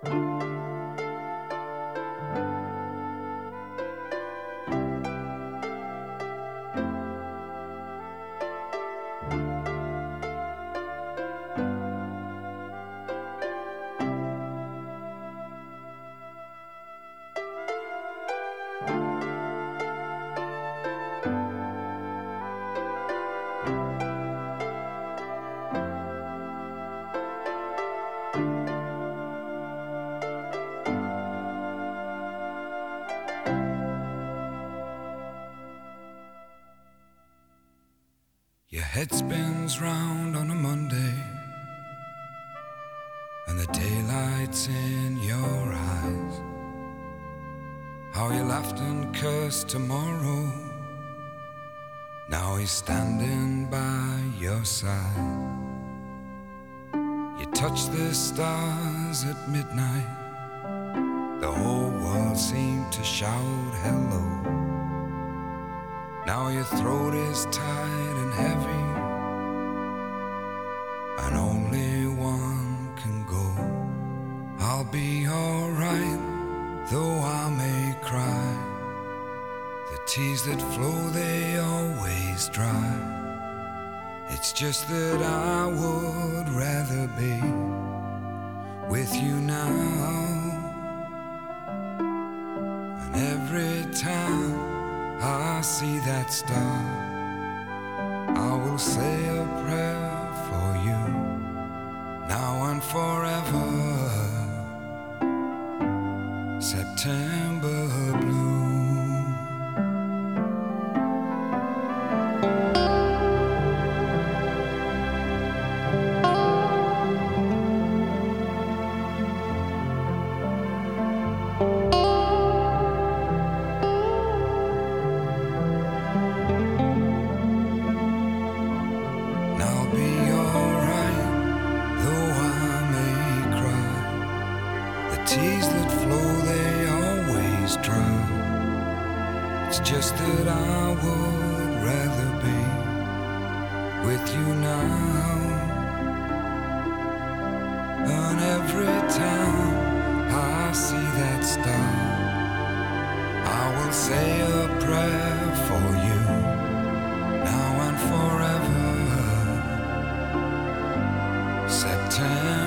Your head spins round on a Monday, and the daylight's in your eyes. How you laughed and cursed tomorrow, now he's standing by your side. You touch the stars at midnight, the whole world seemed to shout hello. Now your throat is tight and heavy, and only one can go. I'll be alright, though I may cry. The tears that flow, they always dry. It's just that I would rather be with you now. And every time I see that star, I will say a prayer for you, now and forever. September blue. Tears that flow, they always dry. It's just that I would rather be with you now. And every time I see that star, I will say a prayer for you, now and forever. September